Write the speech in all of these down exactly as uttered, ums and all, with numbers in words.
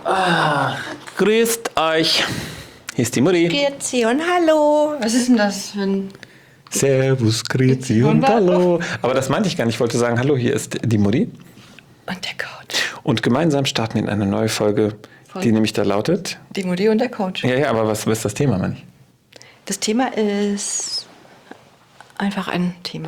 Ah, grüßt euch. Hier ist die Mutti. Grüezi und hallo. Was ist denn das für ein... Servus, grüezi und hallo. Aber das meinte ich gar nicht. Ich wollte sagen, hallo, hier ist die Mutti. Und der Coach. Und gemeinsam starten wir in eine neue Folge, Von die nämlich da lautet... Die Mutti und der Coach. Ja, ja, aber was, was ist das Thema, meine ich? Das Thema ist einfach ein Thema.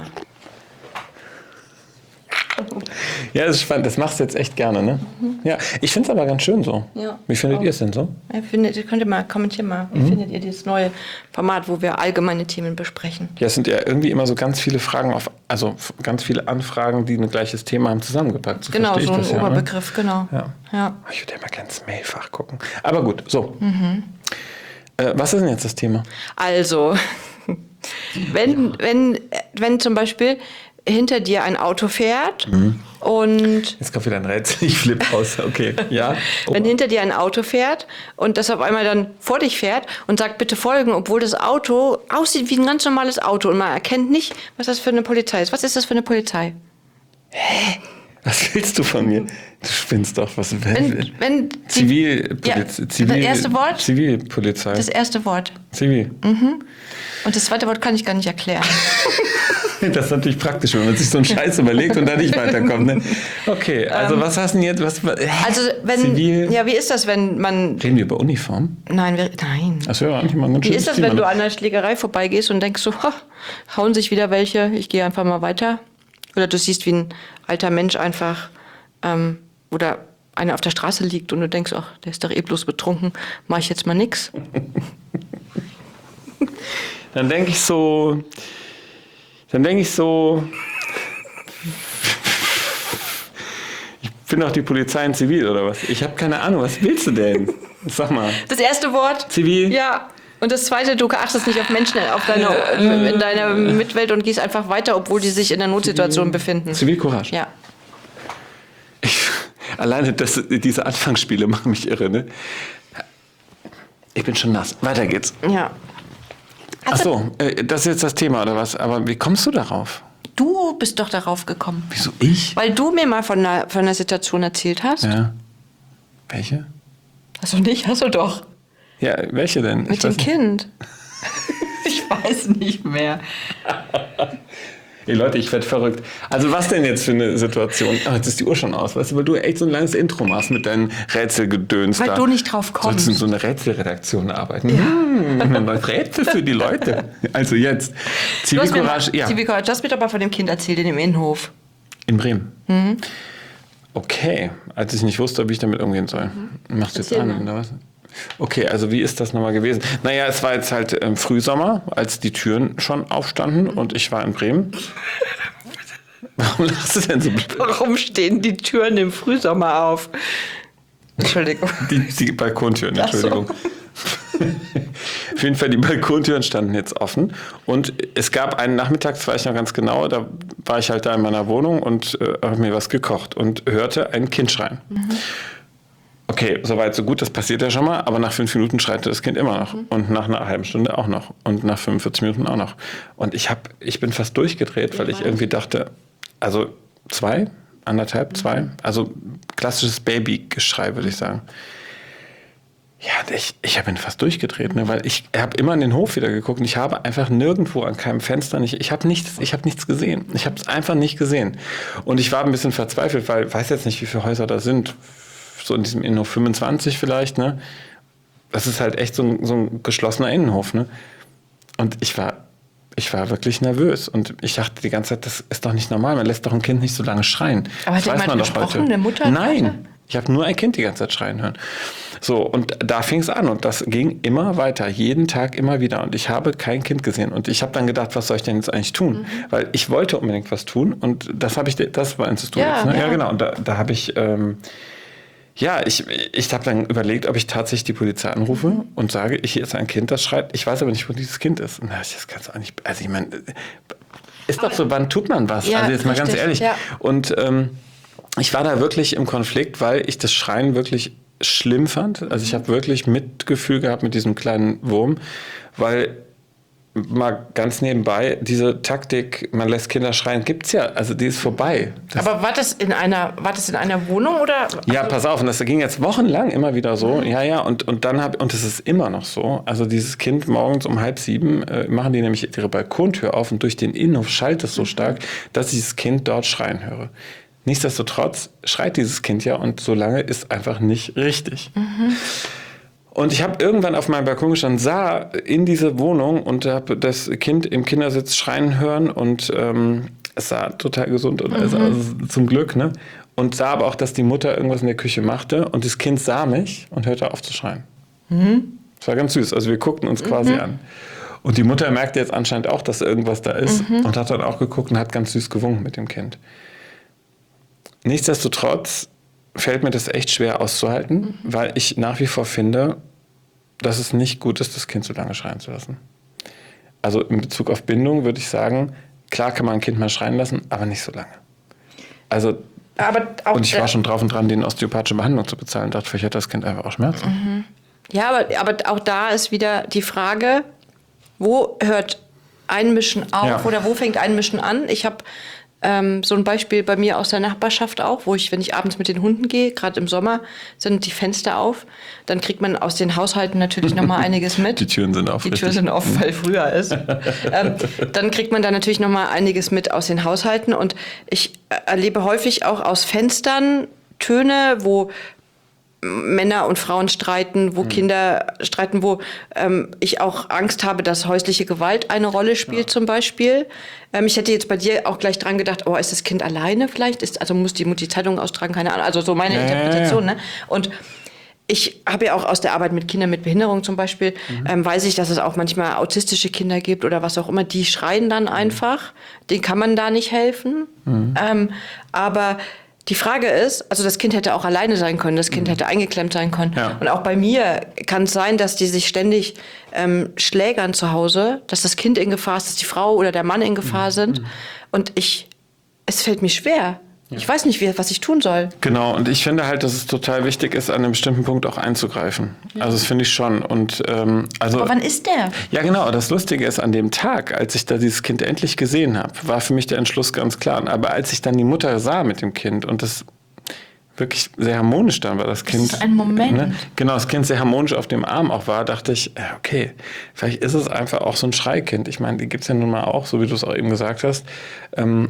Ja, das ist spannend. Das machst du jetzt echt gerne, ne? Mhm. Ja, ich finde es aber ganz schön so. Ja, Wie findet ihr es denn so? Ja, findet, könnt ihr mal, kommentieren mal. Wie mhm. findet ihr dieses neue Format, wo wir allgemeine Themen besprechen? Ja, es sind ja irgendwie immer so ganz viele Fragen auf, also ganz viele Anfragen, die ein gleiches Thema haben, zusammengepackt. So genau, so ein das, Oberbegriff, ja, ne? genau. Ja. Ja. Ich würde ja mal gerne ins Mailfach gucken. Aber gut, so. Mhm. Äh, was ist denn jetzt das Thema? Also, wenn, ja. wenn, wenn zum Beispiel hinter dir ein Auto fährt mhm. und... Jetzt kommt wieder ein Rätsel, ich flippe aus. Okay, ja. Oh. Wenn hinter dir ein Auto fährt und das auf einmal dann vor dich fährt und sagt, bitte folgen, obwohl das Auto aussieht wie ein ganz normales Auto und man erkennt nicht, was das für eine Polizei ist. Was ist das für eine Polizei? Hä? Was willst du von mir? Du spinnst doch. Was wenn, wenn Zivilpolizei. Ja, Zivil, das erste Wort? Zivilpolizei. Das erste Wort. Zivil. Mhm. Und das zweite Wort kann ich gar nicht erklären. Das ist natürlich praktisch, wenn man sich so einen Scheiß überlegt und da nicht weiterkommt. Ne? Okay, also ähm, was hast du denn jetzt? Was, also wenn, Zivil? Ja, wie ist das, wenn man... Reden wir über Uniform? Nein, wir, nein. Das wäre eigentlich mal ein ganz Wie ist das, Thema, wenn ne? du an einer Schlägerei vorbeigehst und denkst so, hauen sich wieder welche, ich gehe einfach mal weiter? Oder du siehst, wie ein alter Mensch einfach ähm, oder einer auf der Straße liegt und du denkst, ach, der ist doch eh bloß betrunken, mache ich jetzt mal nix. Dann denke ich so, dann denke ich so, ich bin doch die Polizei in Zivil oder was? Ich habe keine Ahnung, was willst du denn? Sag mal. Das erste Wort? Zivil? Ja. Und das zweite, du achtest nicht auf Menschen auf deine, in deiner Mitwelt und gehst einfach weiter, obwohl die sich in einer Notsituation befinden. Zivilcourage. Ja. Ich, alleine das, diese Anfangsspiele machen mich irre, ne? Ich bin schon nass. Weiter geht's. Ja. Ach so, das ist jetzt das Thema oder was? Aber wie kommst du darauf? Du bist doch darauf gekommen. Wieso ich? Weil du mir mal von einer, von einer Situation erzählt hast. Ja. Welche? Hast du nicht? Hast du doch. Ja, welche denn? Mit dem Kind. Ich weiß nicht mehr. Hey Leute, ich werde verrückt. Also was denn jetzt für eine Situation? Oh, jetzt ist die Uhr schon aus, weißt du, weil du echt so ein langes Intro machst mit deinen Rätselgedöns. Weil da. du nicht drauf kommst. Sollst du in so eine Rätselredaktion arbeiten? Ja. Hm, ein neues Rätsel für die Leute. Also jetzt. Zivilcourage, ja. Zivilcourage, du hast mir doch mal von dem Kind erzählt in dem Innenhof. In Bremen? Mhm. Okay, als ich nicht wusste, wie ich damit umgehen soll. Mhm. Machst du jetzt an, oder was? Okay, also wie ist das nochmal gewesen? Naja, es war jetzt halt im Frühsommer, als die Türen schon aufstanden und ich war in Bremen. Warum lachst du denn so? Warum stehen die Türen im Frühsommer auf? Entschuldigung. Die, die Balkontüren, Entschuldigung. So. Auf jeden Fall, die Balkontüren standen jetzt offen und es gab einen Nachmittag, das weiß ich noch ganz genau, da war ich halt da in meiner Wohnung und äh, habe mir was gekocht und hörte ein Kind schreien. Mhm. Okay, soweit so gut, das passiert ja schon mal, aber nach fünf Minuten schreit das Kind immer noch mhm. und nach einer halben Stunde auch noch und nach fünfundvierzig Minuten auch noch. Und ich hab, ich bin fast durchgedreht, ja, weil ich irgendwie dachte, also zwei, anderthalb, mhm. zwei, also klassisches Babygeschrei, würde ich sagen. Ja, ich, ich bin fast durchgedreht, ne, weil ich habe immer in den Hof wieder geguckt und ich habe einfach nirgendwo an keinem Fenster nicht, ich habe nichts, ich habe nichts gesehen. Ich habe es einfach nicht gesehen. Und ich war ein bisschen verzweifelt, weil ich weiß jetzt nicht, wie viele Häuser da sind. So in diesem Innenhof fünfundzwanzig vielleicht, ne? Das ist halt echt so ein, so ein geschlossener Innenhof, ne? Und ich war, ich war wirklich nervös und ich dachte die ganze Zeit, das ist doch nicht normal, man lässt doch ein Kind nicht so lange schreien. Aber das hat weiß man doch gesprochen, heute. Eine Mutter? Nein, Vater? Ich habe nur ein Kind die ganze Zeit schreien hören. So, und da fing es an und das ging immer weiter, jeden Tag immer wieder und ich habe kein Kind gesehen und ich habe dann gedacht, was soll ich denn jetzt eigentlich tun? Mhm. Weil ich wollte unbedingt was tun und das habe ich, das war ins ja, ne? ja. ja, genau, und da, da habe ich... Ähm, Ja, ich, ich habe dann überlegt, ob ich tatsächlich die Polizei anrufe mhm. und sage, hier ist ein Kind, das schreit. Ich weiß aber nicht, wo dieses Kind ist. Na, das kannst du auch nicht. Also ich meine, ist doch so, wann tut man was? Ja, also jetzt mal richtig, ganz ehrlich. Ja. Und ähm, ich war da wirklich im Konflikt, weil ich das Schreien wirklich schlimm fand. Also ich habe wirklich Mitgefühl gehabt mit diesem kleinen Wurm, weil mal ganz nebenbei, diese Taktik, man lässt Kinder schreien, gibt's ja, also die ist vorbei. Das Aber war das in einer, war das in einer Wohnung oder? ja, pass auf, und das ging jetzt wochenlang immer wieder so. Ja, ja, und, und dann hab, und es ist immer noch so. Also dieses Kind morgens um halb sieben äh, machen die nämlich ihre Balkontür auf und durch den Innenhof schallt es so stark, dass ich dieses Kind dort schreien höre. Nichtsdestotrotz schreit dieses Kind ja und solange ist einfach nicht richtig. Mhm. Und ich habe irgendwann auf meinem Balkon gestanden, sah in diese Wohnung und habe das Kind im Kindersitz schreien hören und ähm, es sah total gesund aus, also, also zum Glück, ne? Und sah aber auch, dass die Mutter irgendwas in der Küche machte und das Kind sah mich und hörte auf zu schreien. Mhm. Das war ganz süß, also wir guckten uns quasi mhm. an. Und die Mutter merkte jetzt anscheinend auch, dass irgendwas da ist mhm. und hat dann auch geguckt und hat ganz süß gewunken mit dem Kind. Nichtsdestotrotz fällt mir das echt schwer auszuhalten, mhm. weil ich nach wie vor finde, dass es nicht gut ist, das Kind so lange schreien zu lassen. Also in Bezug auf Bindung würde ich sagen, klar kann man ein Kind mal schreien lassen, aber nicht so lange. Also, aber auch und ich war schon drauf und dran, denen osteopathische Behandlung zu bezahlen. Dachte, vielleicht hat das Kind einfach auch Schmerzen. Mhm. Ja, aber, aber auch da ist wieder die Frage, wo hört Einmischen auf ja. oder wo fängt Einmischen an? Ich habe Ähm, so ein Beispiel bei mir aus der Nachbarschaft auch, wo ich, wenn ich abends mit den Hunden gehe, gerade im Sommer, sind die Fenster auf, dann kriegt man aus den Haushalten natürlich noch mal einiges mit. Die Türen sind auf. Die Türen sind offen, weil früher ist. ähm, dann kriegt man da natürlich noch mal einiges mit aus den Haushalten und ich erlebe häufig auch aus Fenstern Töne, wo Männer und Frauen streiten, wo mhm. Kinder streiten, wo ähm, ich auch Angst habe, dass häusliche Gewalt eine Rolle spielt ja. zum Beispiel. Ähm, ich hätte jetzt bei dir auch gleich dran gedacht, oh, ist das Kind alleine vielleicht? Ist, also muss die Mutti Zeitung austragen? Keine Ahnung. Also so meine ja, Interpretation. Ja, ja. Ne? Und ich habe ja auch aus der Arbeit mit Kindern mit Behinderung zum Beispiel, mhm. ähm, weiß ich, dass es auch manchmal autistische Kinder gibt oder was auch immer, die schreien dann einfach. Denen kann man da nicht helfen. Mhm. Ähm, aber die Frage ist, also das Kind hätte auch alleine sein können, das Kind mhm. hätte eingeklemmt sein können. Ja. Und auch bei mir kann es sein, dass die sich ständig ähm, schlägern zu Hause, dass das Kind in Gefahr ist, dass die Frau oder der Mann in Gefahr mhm. sind. Und ich, es fällt mir schwer. Ja. Ich weiß nicht, wie, was ich tun soll. Genau, und ich finde halt, dass es total wichtig ist, an einem bestimmten Punkt auch einzugreifen. Ja. Also das finde ich schon. Und, ähm, also, aber wann ist der? Ja, genau. Das Lustige ist, an dem Tag, als ich da dieses Kind endlich gesehen habe, war für mich der Entschluss ganz klar. Aber als ich dann die Mutter sah mit dem Kind und das wirklich sehr harmonisch dann war, das Kind. Das ist ein Moment. Ne, genau, das Kind sehr harmonisch auf dem Arm auch war, dachte ich, okay, vielleicht ist es einfach auch so ein Schreikind. Ich meine, die gibt es ja nun mal auch, so wie du es auch eben gesagt hast. Ähm,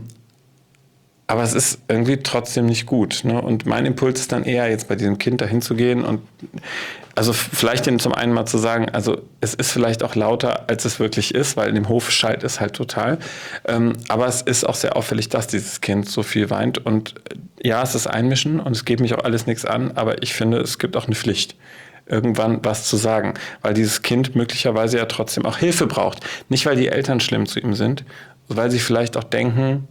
Aber es ist irgendwie trotzdem nicht gut. Ne? Und mein Impuls ist dann eher, jetzt bei diesem Kind dahin zu gehen und also vielleicht denen zum einen mal zu sagen, also es ist vielleicht auch lauter, als es wirklich ist, weil in dem Hof schallt es halt total. Ähm, aber es ist auch sehr auffällig, dass dieses Kind so viel weint. Und ja, es ist Einmischen und es geht mich auch alles nichts an, aber ich finde, es gibt auch eine Pflicht, irgendwann was zu sagen, weil dieses Kind möglicherweise ja trotzdem auch Hilfe braucht. Nicht, weil die Eltern schlimm zu ihm sind, weil sie vielleicht auch denken,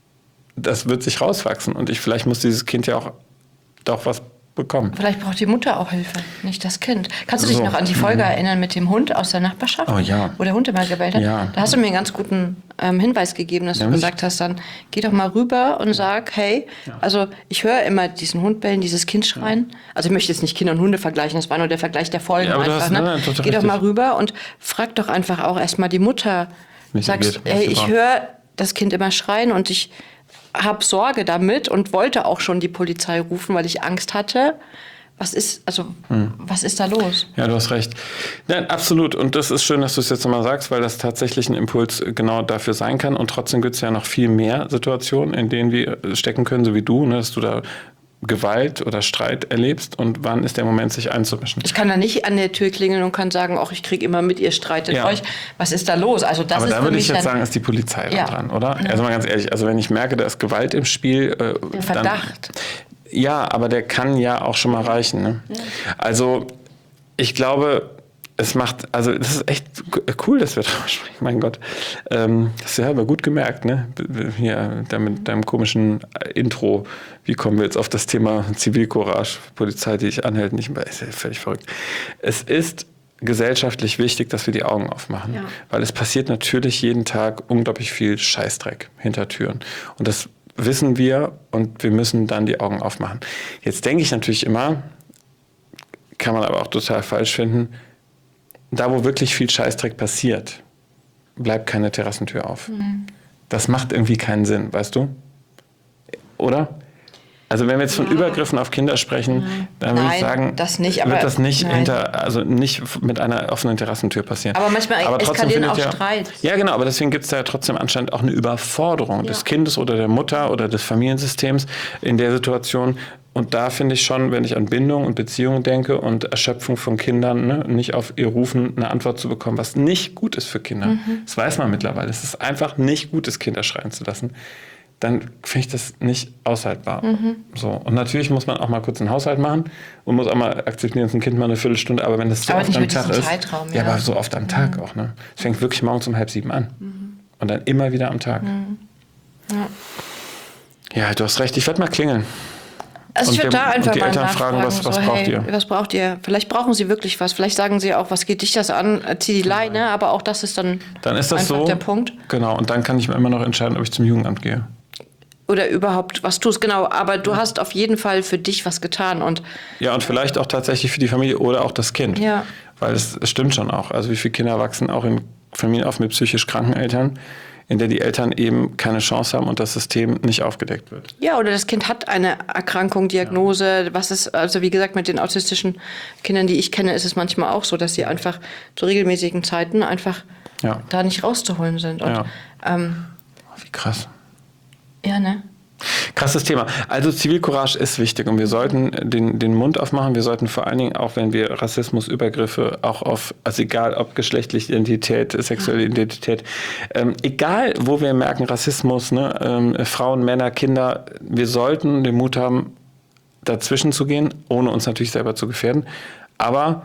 das wird sich rauswachsen und ich vielleicht muss dieses Kind ja auch doch was bekommen. Vielleicht braucht die Mutter auch Hilfe, nicht das Kind. Kannst du dich so. noch an die Folge mhm. erinnern mit dem Hund aus der Nachbarschaft? Oh ja. Wo der Hund immer gebellt hat? Ja. Da hast du mir einen ganz guten ähm, Hinweis gegeben, dass ja, du gesagt hast, dann geh doch mal rüber und sag, hey, ja. also ich höre immer diesen Hund bellen, dieses Kind schreien. Ja. Also ich möchte jetzt nicht Kinder und Hunde vergleichen, das war nur der Vergleich der Folgen. Ja, aber einfach, hast, ne? Ne? Geh richtig. doch mal rüber und frag doch einfach auch erstmal die Mutter. Nicht Sagst, hey, ich höre das Kind immer schreien und ich habe Sorge damit und wollte auch schon die Polizei rufen, weil ich Angst hatte. Was ist, also, hm. was ist da los? Ja, du hast recht. Ja, absolut. Und das ist schön, dass du es jetzt nochmal sagst, weil das tatsächlich ein Impuls genau dafür sein kann. Und trotzdem gibt es ja noch viel mehr Situationen, in denen wir stecken können, so wie du, ne, dass du da Gewalt oder Streit erlebst und wann ist der Moment, sich einzumischen? Ich kann da nicht an der Tür klingeln und kann sagen, ach, ich kriege immer mit, ihr streitet ja. euch. Was ist da los? Also das Aber ist da würde ich jetzt sagen, ist die Polizei ja. dran, oder? Ja. Also mal ganz ehrlich, also wenn ich merke, da ist Gewalt im Spiel. Äh, der Verdacht. Dann, ja, aber der kann ja auch schon mal reichen. Ne? Ja. Also ich glaube, es macht, also das ist echt cool, dass wir darüber sprechen, mein Gott. Ähm, das hast du ja aber gut gemerkt, ne? Hier, mit deinem komischen Intro. Wie kommen wir jetzt auf das Thema Zivilcourage, Polizei, die dich anhält? Nicht mehr, ist ja völlig verrückt. Es ist gesellschaftlich wichtig, dass wir die Augen aufmachen. Ja. Weil es passiert natürlich jeden Tag unglaublich viel Scheißdreck hinter Türen. Und das wissen wir und wir müssen dann die Augen aufmachen. Jetzt denke ich natürlich immer, kann man aber auch total falsch finden, da, wo wirklich viel Scheißdreck passiert, bleibt keine Terrassentür auf. Mhm. Das macht irgendwie keinen Sinn, weißt du? Oder? Also wenn wir jetzt von ja. Übergriffen auf Kinder sprechen, nein. dann würde ich sagen, das nicht, aber wird das nicht nein. hinter, also nicht mit einer offenen Terrassentür passieren. Aber manchmal aber eskalieren auch ja, Streit. Ja, genau, aber deswegen gibt es da ja trotzdem anscheinend auch eine Überforderung ja. des Kindes oder der Mutter oder des Familiensystems in der Situation. Und da finde ich schon, wenn ich an Bindung und Beziehungen denke und Erschöpfung von Kindern, ne, nicht auf ihr Rufen eine Antwort zu bekommen, was nicht gut ist für Kinder. Mhm. Das weiß man mittlerweile. Es ist einfach nicht gut, das Kinder schreien zu lassen. Dann finde ich das nicht aushaltbar. Mhm. So. Und natürlich muss man auch mal kurz einen Haushalt machen und muss auch mal akzeptieren, dass ein Kind mal eine Viertelstunde, aber wenn das so aber oft am Tag ist, Zeitraum, ja. ja, aber so oft am Tag mhm. auch, ne? Es fängt wirklich morgens um halb sieben an mhm. und dann immer wieder am Tag. Mhm. Ja. ja, du hast recht, ich werde mal klingeln. Also und ich würde da einfach die mal Eltern nachfragen, fragen, was, was so, braucht hey, ihr? Was braucht ihr? Vielleicht brauchen sie wirklich was. Vielleicht sagen sie auch, was geht dich das an? Zieh die Leine, aber auch das ist dann, dann ist das einfach so, der Punkt. Genau, und dann kann ich mir immer noch entscheiden, ob ich zum Jugendamt gehe. Oder überhaupt was tust, genau. Aber du hast auf jeden Fall für dich was getan. Und ja, und vielleicht auch tatsächlich für die Familie oder auch das Kind. Ja. Weil es, es stimmt schon auch. Also wie viele Kinder wachsen auch in Familien auf mit psychisch kranken Eltern, in der die Eltern eben keine Chance haben und das System nicht aufgedeckt wird. Ja, oder das Kind hat eine Erkrankung, Diagnose. Ja. Was ist, also wie gesagt, mit den autistischen Kindern, die ich kenne, ist es manchmal auch so, dass sie einfach zu regelmäßigen Zeiten einfach ja. da nicht rauszuholen sind. Und, ja. ähm, wie krass. Ja, ne? Krasses Thema. Also Zivilcourage ist wichtig und wir sollten den, den Mund aufmachen. Wir sollten vor allen Dingen, auch wenn wir Rassismus, Übergriffe, auch auf, also egal ob geschlechtliche Identität, sexuelle Identität, ähm, egal wo wir merken Rassismus, ne, ähm, Frauen, Männer, Kinder, wir sollten den Mut haben, dazwischen zu gehen, ohne uns natürlich selber zu gefährden, aber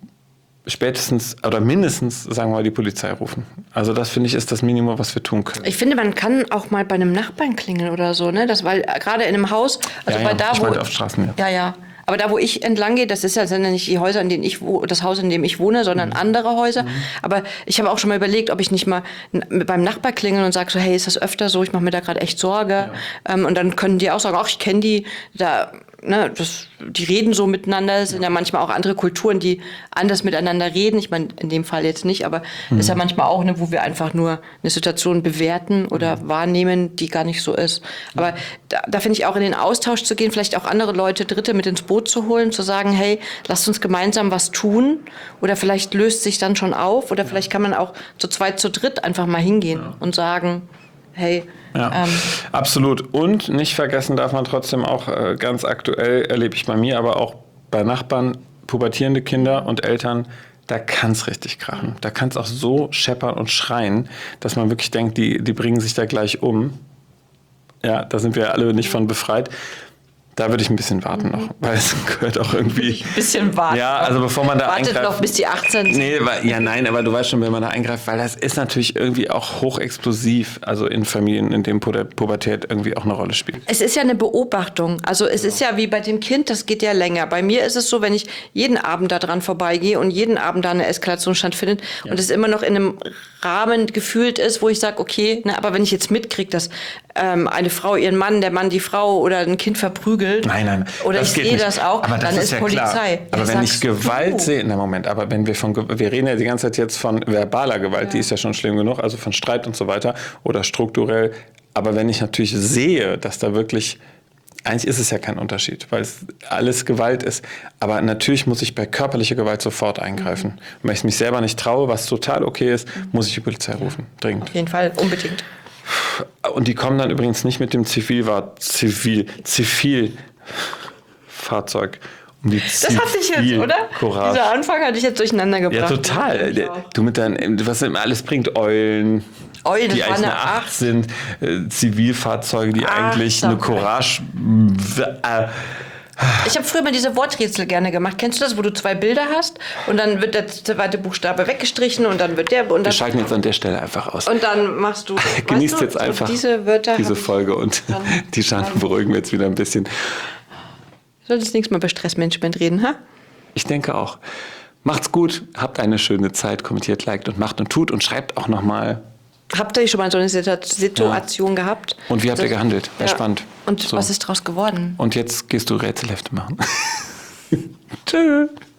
spätestens oder mindestens, sagen wir mal, die Polizei rufen. Also das, finde ich, ist das Minimum, was wir tun können. Ich finde, man kann auch mal bei einem Nachbarn klingeln oder so, ne? Das, weil gerade in einem Haus, also ja, bei ja, da, ich wo... meinte auf Straßen, ja. Ja, ja. Aber da, wo ich entlang gehe, das ist ja, sind ja nicht die Häuser, in denen ich wohne, das Haus, in dem ich wohne, sondern mhm. andere Häuser. Mhm. Aber ich habe auch schon mal überlegt, ob ich nicht mal beim Nachbar klingeln und sage so, hey, ist das öfter so? Ich mache mir da gerade echt Sorge. Ja. Ähm, und dann können die auch sagen, ach, ich kenne die, da... Ne, das, die reden so miteinander. Es sind ja manchmal auch andere Kulturen, die anders miteinander reden. Ich meine, in dem Fall jetzt nicht, aber es mhm. ist ja manchmal auch, ne, wo wir einfach nur eine Situation bewerten oder mhm. wahrnehmen, die gar nicht so ist. Aber da, da finde ich auch in den Austausch zu gehen, vielleicht auch andere Leute, Dritte mit ins Boot zu holen, zu sagen, hey, lasst uns gemeinsam was tun. Oder vielleicht löst sich dann schon auf. Oder vielleicht kann man auch zu zweit, zu dritt einfach mal hingehen ja. und sagen, hey, ja, ähm, absolut. Und nicht vergessen darf man trotzdem auch, äh, ganz aktuell erlebe ich bei mir, aber auch bei Nachbarn, pubertierende Kinder und Eltern, da kann es richtig krachen. Da kann es auch so scheppern und schreien, dass man wirklich denkt, die, die bringen sich da gleich um. Ja, da sind wir alle nicht von befreit. Da würde ich ein bisschen warten noch, weil es gehört auch irgendwie... Ein bisschen warten. Ja, also bevor man da Wartet eingreift... noch, bis die achtzehn sind. Nee, weil, ja, nein, aber du weißt schon, wenn man da eingreift, weil das ist natürlich irgendwie auch hochexplosiv, also in Familien, in denen Pubertät irgendwie auch eine Rolle spielt. Es ist ja eine Beobachtung. Also es ja. ist ja wie bei dem Kind, das geht ja länger. Bei mir ist es so, wenn ich jeden Abend da dran vorbeigehe und jeden Abend da eine Eskalation stattfindet ja. und es immer noch in einem Rahmen gefühlt ist, wo ich sage, okay, ne, aber wenn ich jetzt mitkriege, dass ähm, eine Frau ihren Mann, der Mann die Frau oder ein Kind verprügelt, nein, nein, oder ich sehe das auch, aber das dann ist, ist ja Polizei. Klar. Aber ja, wenn ich Gewalt du? sehe, in dem Moment, aber wenn wir von, wir reden ja die ganze Zeit jetzt von verbaler Gewalt, ja. die ist ja schon schlimm genug, also von Streit und so weiter oder strukturell, aber wenn ich natürlich sehe, dass da wirklich, eigentlich ist es ja kein Unterschied, weil es alles Gewalt ist. Aber natürlich muss ich bei körperlicher Gewalt sofort eingreifen. Mhm. Und wenn ich mich selber nicht traue, was total okay ist, mhm. muss ich die Polizei rufen. Dringend. Auf jeden Fall, unbedingt. Und die kommen dann übrigens nicht mit dem Zivilfahrzeug, Zivil, Zivilfahrzeug. Um die das hatte ich jetzt, oder? Courage. Dieser Anfang hatte ich jetzt durcheinander gebracht. Ja, total. Du mit deinen, was immer alles bringt, Eulen. Eulen, die das eigentlich war eine eine acht sind, äh, Zivilfahrzeuge, die Ach, eigentlich eine Courage... Äh, ich habe früher mal diese Worträtsel gerne gemacht. Kennst du das, wo du zwei Bilder hast und dann wird der zweite Buchstabe weggestrichen und dann wird der... Und dann, wir schalten jetzt an der Stelle einfach aus. Und dann machst du... Genießt weißt du, jetzt einfach diese, Wörter diese Folge und die Schanden beruhigen wir jetzt wieder ein bisschen. Solltest nächstes Mal über Stressmanagement reden, ha? Ich denke auch. Macht's gut, habt eine schöne Zeit, kommentiert, liked und macht und tut und schreibt auch nochmal... Habt ihr schon mal so eine Situation ja. gehabt? Und wie habt ihr gehandelt? War ja. spannend. Und so. Was ist draus geworden? Und jetzt gehst du Rätselhefte machen. Tschüss.